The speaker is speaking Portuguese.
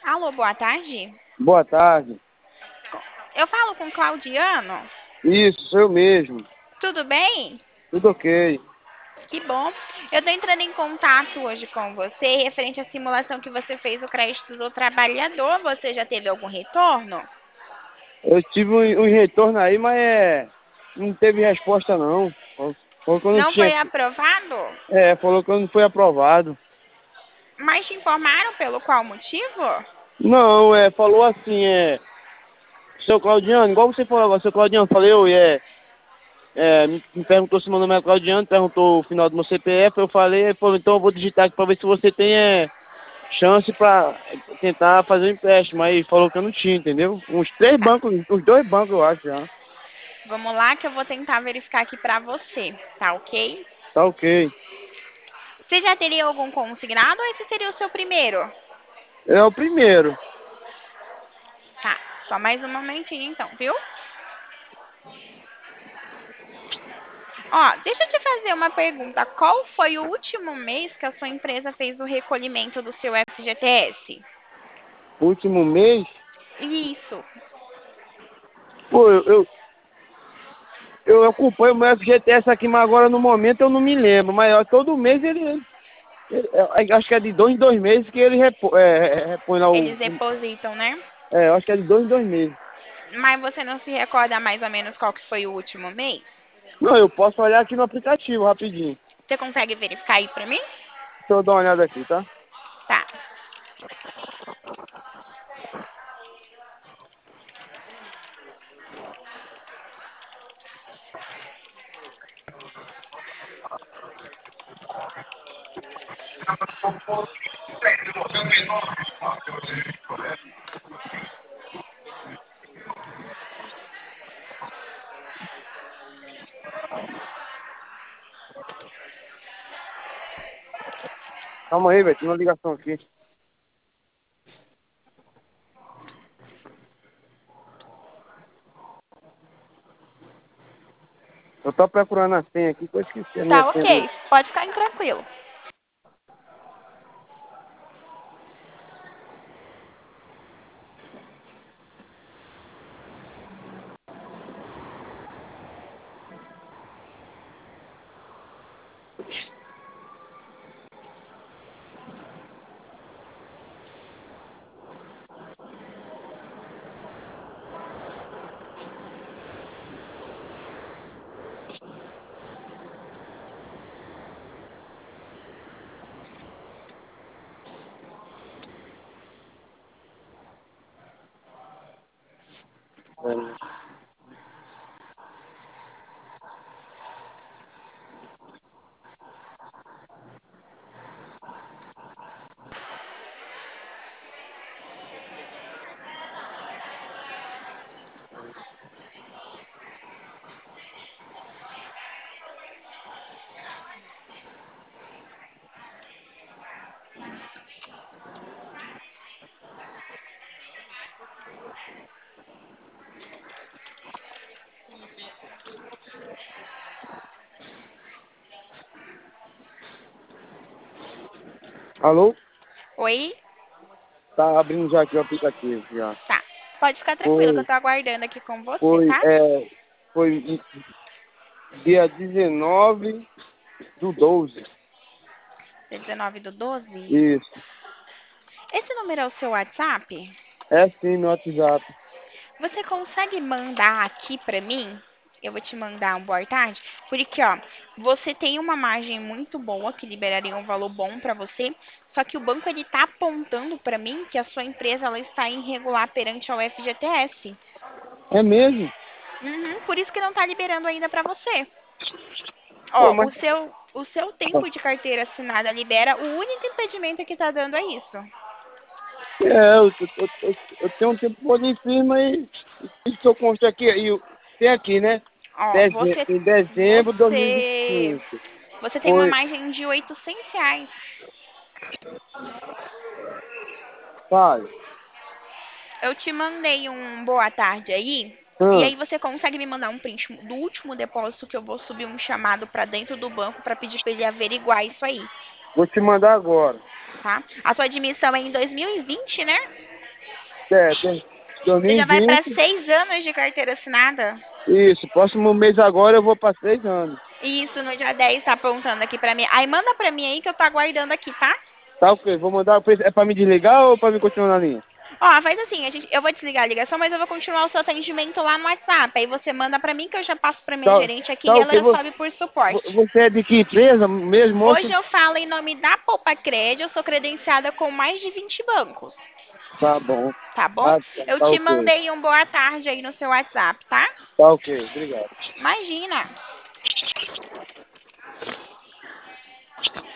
Alô, boa tarde. Boa tarde. Eu falo com Claudiano. Isso, sou eu mesmo. Tudo bem? Tudo ok. Que bom. Eu estou entrando em contato hoje com você referente à simulação que você fez do crédito do trabalhador. Você já teve algum retorno? Eu tive um retorno aí, mas não teve resposta não. Falou que eu não Não tinha. foi aprovado? Falou que eu não fui aprovado. Mas te informaram pelo qual motivo? Não, falou assim, seu Claudiano, igual você falou agora, seu Claudiano, falei eu, me perguntou se meu nome é Claudiano, perguntou o final do meu CPF, eu falei, ele falou, então eu vou digitar aqui pra ver se você tem chance pra tentar fazer um empréstimo. Aí falou que eu não tinha, entendeu? Uns três Tá. bancos, uns dois bancos eu acho já. Vamos lá que eu vou tentar verificar aqui pra você, tá ok? Tá ok. Você já teria algum consignado ou esse seria o seu primeiro? É o primeiro. Tá, só mais um momentinho então, viu? Ó, deixa eu te fazer uma pergunta. Qual foi o último mês que a sua empresa fez o recolhimento do seu FGTS? Último mês, Isso. pô, eu acompanho o meu FGTS aqui, mas agora no momento eu não me lembro. Mas todo mês acho que é de 2 em 2 meses que ele repõe lá Eles depositam, né? eu acho que é de 2 em 2 meses. Mas você não se recorda mais ou menos qual que foi o último mês? Não, eu posso olhar aqui no aplicativo rapidinho. Você consegue verificar aí pra mim? Deixa eu dar uma olhada aqui, tá? Tá. Calma aí, velho, tem uma ligação aqui. Eu tô procurando a senha aqui, que eu esqueci a minha Tá, senha. ok. Pode ficar tranquilo. Alô? Oi? Tá abrindo já aqui o aplicativo, já. Tá. Pode ficar tranquilo que eu Foi, tô aguardando aqui com você, foi, tá? é, foi dia 19/12. Dia 19/12. Isso. Esse número é o seu WhatsApp? É sim, no WhatsApp. Você consegue mandar aqui pra mim? Eu vou te mandar um boa tarde. Porque, ó, você tem uma margem muito boa que liberaria um valor bom pra você. Só que o banco ele tá apontando pra mim que a sua empresa ela está irregular perante ao FGTS. É mesmo? Uhum, por isso que não tá liberando ainda pra você. Pô, Ó, mas o seu tempo de carteira assinada libera. O único impedimento que tá dando é isso. eu tenho um tempo bom de firma e isso que eu consto aqui, tem aqui, né? Ó, Em dezembro de você, 2025. você tem uma Foi, margem de R$ 800. pai. Eu te mandei um boa tarde aí. E Hã, aí você consegue me mandar um print do último depósito que eu vou subir um chamado pra dentro do banco pra pedir pra ele averiguar isso aí, vou te mandar agora. tá? A sua admissão é em 2020, né? tem Você já vai para 2020. 6 anos de carteira assinada? Isso, próximo mês agora eu vou para 6 anos. Isso, no dia 10 tá apontando aqui pra mim. Aí manda pra mim aí que eu tô aguardando aqui, tá? Tá ok, vou mandar. É para me desligar ou para me continuar na linha? Ó, faz assim, eu vou desligar a ligação, mas eu vou continuar o seu atendimento lá no WhatsApp. Aí você manda pra mim que eu já passo pra minha Tá, gerente aqui tá e ela ok. já sobe por suporte. Você é de que empresa mesmo, Hoje moço? eu falo em nome da Poupa Crédito, eu sou credenciada com mais de 20 bancos, Tá bom. tá bom? Ah, Eu tá te ok. mandei um boa tarde aí no seu WhatsApp, tá? Tá ok, obrigado. Imagina.